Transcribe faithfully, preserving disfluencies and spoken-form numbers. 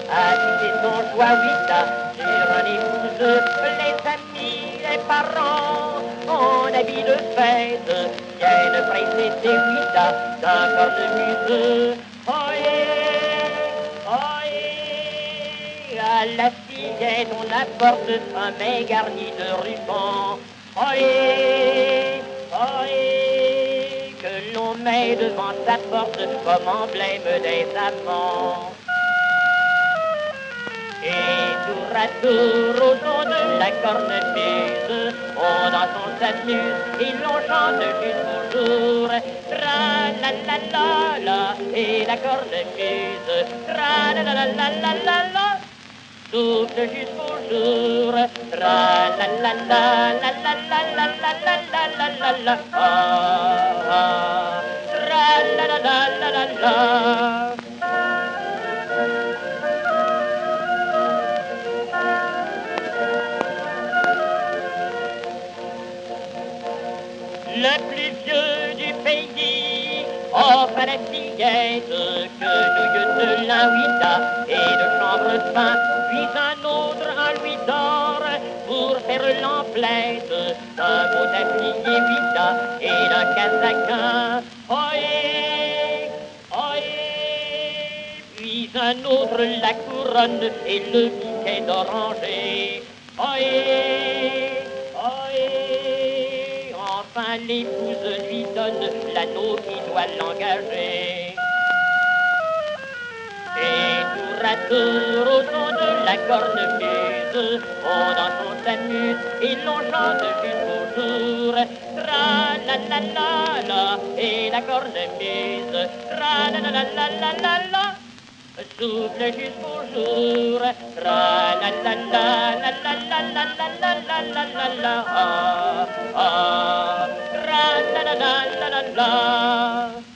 agiter son joie, oui, sur un épouse, les amis, les parents, en habit de fête, viennent presser ses oui, d'un cornemuse. Ohé, ohé, à la fillette on apporte un mets garni de ruban. Ohé, ohé, que l'on met devant sa porte comme emblème des amants. Et tour à tour au son de la cornemuse, on danse, on s'amuse et l'on chante jusqu'au jour. Tra la la la la, et la cornemuse, tra la la la la la la la, souffle jusqu'au jour. Tra la la la la la la la la la la la la la, ah ah, tra la la la la la la. Le plus vieux du pays offre à la fillette que nouille de lin, oui, et de chambre fin, puis un autre un louis d'or pour faire l'emplette d'un beau tablier, oui, et d'un casaquin. Ohé, ohé, puis un autre la couronne et le bouquet d'oranger. Ohé, ohé, enfin l'épouse lui donne l'anneau qui doit l'engager. Et tour à tour au son de la cornemuse, on danse, on s'amuse et l'on chante jusqu'au jour. Tra la la la la, et la cornemuse, tra la la la la la la la, souffle jusqu'au jour. Tra la la la la la la la la la la la la la, ah ah, tra la la la la la la.